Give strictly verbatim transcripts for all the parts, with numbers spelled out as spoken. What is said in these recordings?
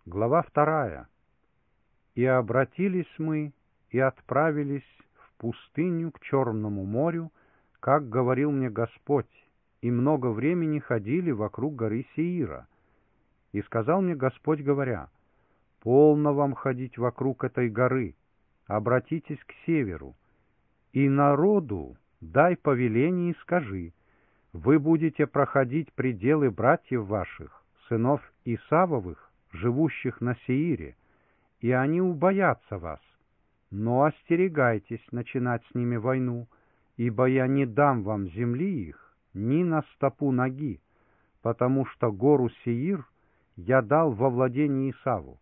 Глава вторая. «И обратились мы, и отправились в пустыню к Черному морю, как говорил мне Господь, и много времени ходили вокруг горы Сеира. И сказал мне Господь, говоря, полно вам ходить вокруг этой горы, обратитесь к северу, и народу дай повеление и скажи, вы будете проходить пределы братьев ваших, сынов Исавовых, живущих на Сеире, и они убоятся вас. Но остерегайтесь начинать с ними войну, ибо я не дам вам земли их ни на стопу ноги, потому что гору Сеир я дал во владение Исаву.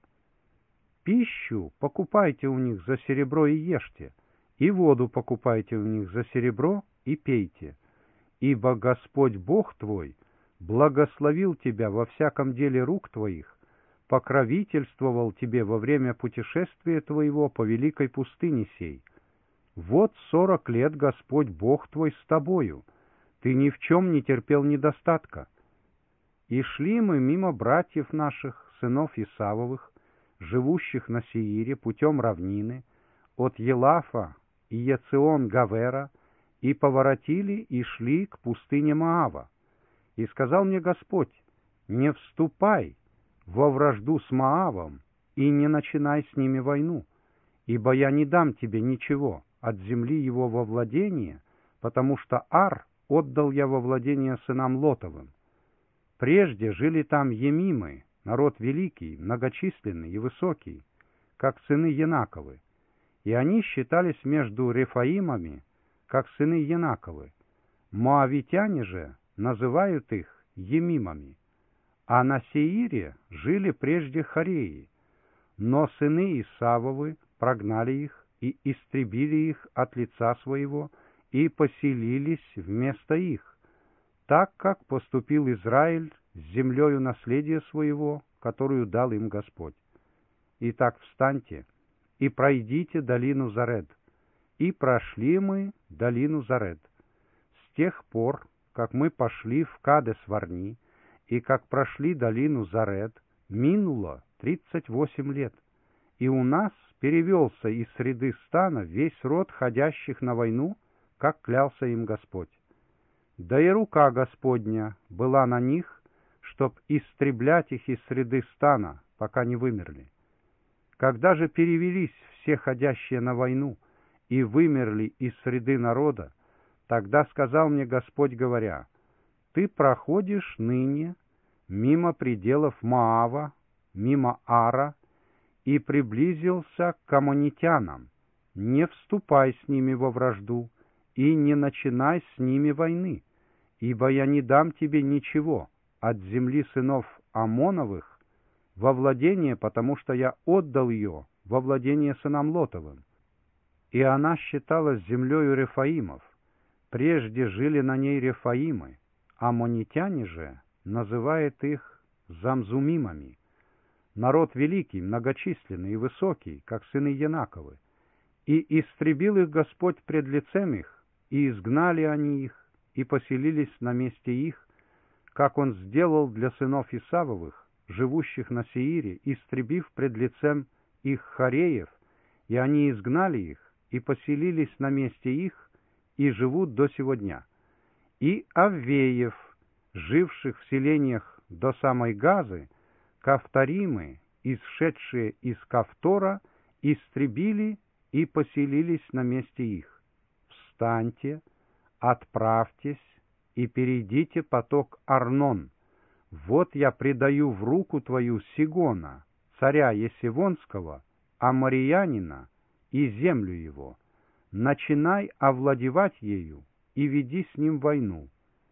Пищу покупайте у них за серебро и ешьте, и воду покупайте у них за серебро и пейте, ибо Господь Бог твой благословил тебя во всяком деле рук твоих, покровительствовал тебе во время путешествия твоего по великой пустыне сей. Вот сорок лет Господь Бог твой с тобою, ты ни в чем не терпел недостатка. И шли мы мимо братьев наших, сынов Исавовых, живущих на Сеире путем равнины, от Елафа и Ецион-Гавера, и поворотили и шли к пустыне Моава. И сказал мне Господь, не вступай во вражду с Моавом и не начинай с ними войну, ибо я не дам тебе ничего от земли его во владение, потому что Ар отдал я во владение сынам Лотовым. Прежде жили там Емимы, народ великий, многочисленный и высокий, как сыны Янаковы, и они считались между Рефаимами, как сыны Янаковы. Моавитяне же называют их Емимами. А на Сеире жили прежде Хореи, но сыны Исавовы прогнали их и истребили их от лица своего и поселились вместо их, так как поступил Израиль с землею наследия своего, которую дал им Господь. Итак, встаньте и пройдите долину Заред. И прошли мы долину Заред. С тех пор, как мы пошли в Кадес-Варни, и как прошли долину Заред, минуло тридцать восемь лет, и у нас перевелся из среды стана весь род ходящих на войну, как клялся им Господь. Да и рука Господня была на них, чтоб истреблять их из среды стана, пока не вымерли. Когда же перевелись все ходящие на войну и вымерли из среды народа, тогда сказал мне Господь, говоря, «Ты проходишь ныне мимо пределов Моава, мимо Ара, и приблизился к аммонитянам. Не вступай с ними во вражду и не начинай с ними войны, ибо я не дам тебе ничего от земли сынов Амоновых во владение, потому что я отдал ее во владение сынам Лотовым. И она считалась землею Рефаимов. Прежде жили на ней Рефаимы, аммонитяне же называют их Замзумимами. Народ великий, многочисленный и высокий, как сыны Янаковы. И истребил их Господь пред лицем их, и изгнали они их, и поселились на месте их, как Он сделал для сынов Исавовых, живущих на Сеире, истребив пред лицем их Хореев, и они изгнали их, и поселились на месте их, и живут до сего дня. И Аввеев, живших в селениях до самой Газы, Кавторимы, исшедшие из Кавтора, истребили и поселились на месте их. Встаньте, отправьтесь и перейдите поток Арнон. Вот я предаю в руку твою Сигона, царя Есивонского, амориянина, и землю его. Начинай овладевать ею и веди с ним войну.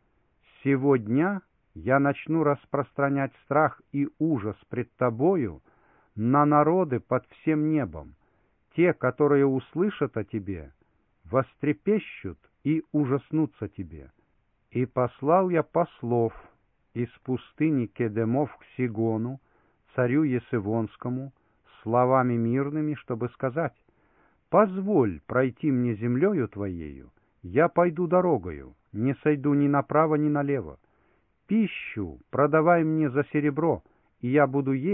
Сего дня я начну распространять страх и ужас пред тобою на народы под всем небом. Те, которые услышат о тебе, вострепещут и ужаснутся тебе. И послал я послов из пустыни Кедемов к Сигону, царю Есивонскому, словами мирными, чтобы сказать, «Позволь пройти мне землею твоею, я пойду дорогою, не сойду ни направо, ни налево. Пищу продавай мне за серебро, и я буду есть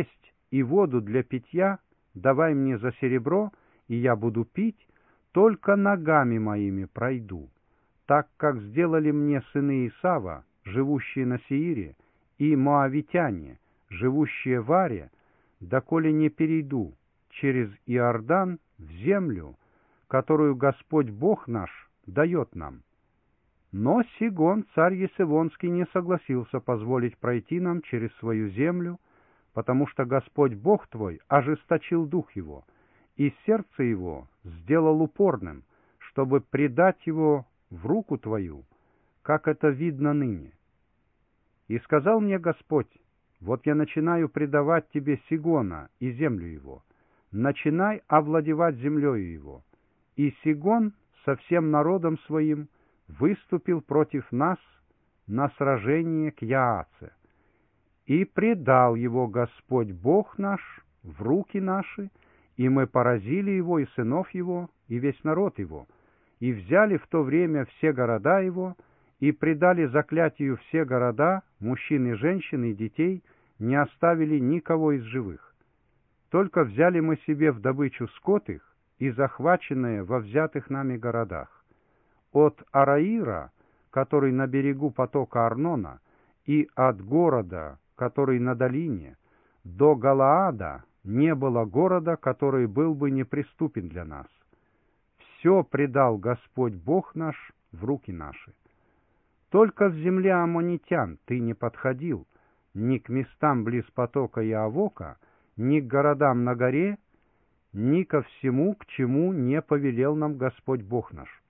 и воду для питья давай мне за серебро, и я буду пить, только ногами моими пройду, так как сделали мне сыны Исава, живущие на Сеире, и моавитяне, живущие в Аре, доколе не перейду через Иордан в землю, которую Господь Бог наш дает нам. Но Сигон, царь Есевонский, не согласился позволить пройти нам через свою землю, потому что Господь Бог твой ожесточил дух его, и сердце его сделал упорным, чтобы предать его в руку твою, как это видно ныне. И сказал мне Господь: вот я начинаю предавать тебе Сигона и землю его, начинай овладевать землею его. И Сигон со всем народом своим выступил против нас на сражение к Яаце. И предал его Господь Бог наш в руки наши, и мы поразили его и сынов его, и весь народ его, и взяли в то время все города его, и предали заклятию все города, мужчин и женщин и детей, не оставили никого из живых. Только взяли мы себе в добычу скот их и захваченное во взятых нами городах. От Араира, который на берегу потока Арнона, и от города, который на долине, до Галаада не было города, который был бы неприступен для нас. Все предал Господь Бог наш в руки наши. Только в земле аммонитян ты не подходил, ни к местам близ потока Иавока, ни к городам на горе, ни ко всему, к чему не повелел нам Господь Бог наш.